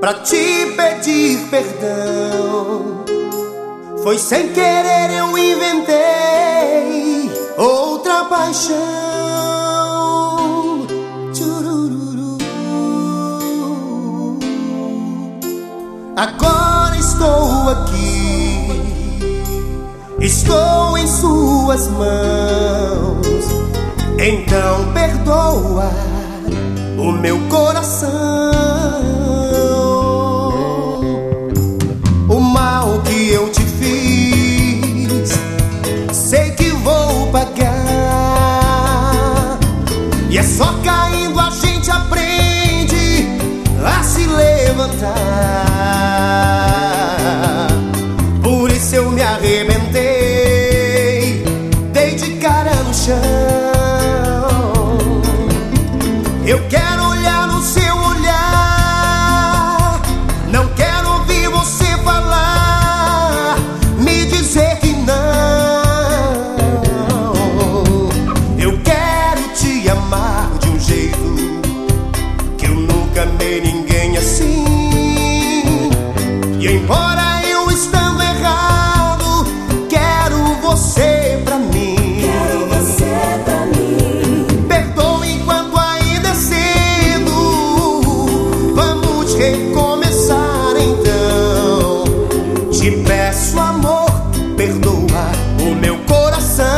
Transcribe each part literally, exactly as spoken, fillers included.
pra te pedir perdão. Foi sem querer, eu inventei outra paixão. Tchurururu. Agora estou aqui, estou em suas mãos. Então perdoa o meu coração. O mal que eu te fiz, sei que vou pagar. E é só caindo a gente aprende a se levantar. Por isso eu me arrebentei, dei de cara no chão. Eu quero olhar no seu olhar, não quero ouvir você falar, me dizer que não. Eu quero te amar de um jeito que eu nunca amei ninguém assim. E embora eu estando errado, quero você pra mim. Quero você pra mim. Perdoe enquanto ainda é cedo, vamos recomeçar então. Te peço, amor, perdoa o meu coração.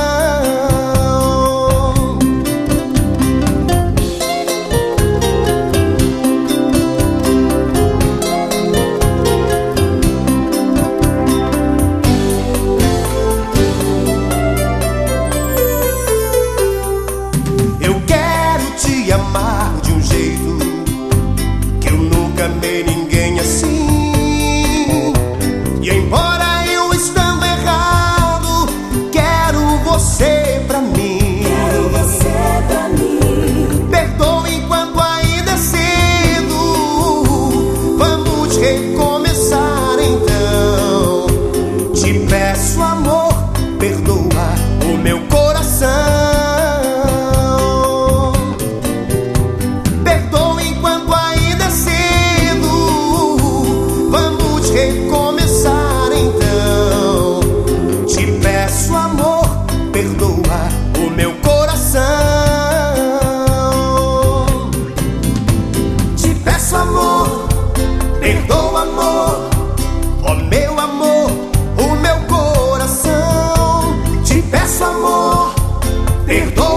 Eu quero te amar de um jeito que eu nunca amei ninguém assim. E embora eu estando errado, quero você pra mim. Quero você pra mim. Perdoe enquanto ainda é cedo, vamos recomeçar então. Te peço, amor, perdoa o meu coração. Perdoe enquanto ainda é cedo, vamos recomeçar então. Te peço, amor, perdoa o meu coração. Te peço, amor, perdoa, amor, ó meu amor, o meu coração. Te peço, amor, perdoa.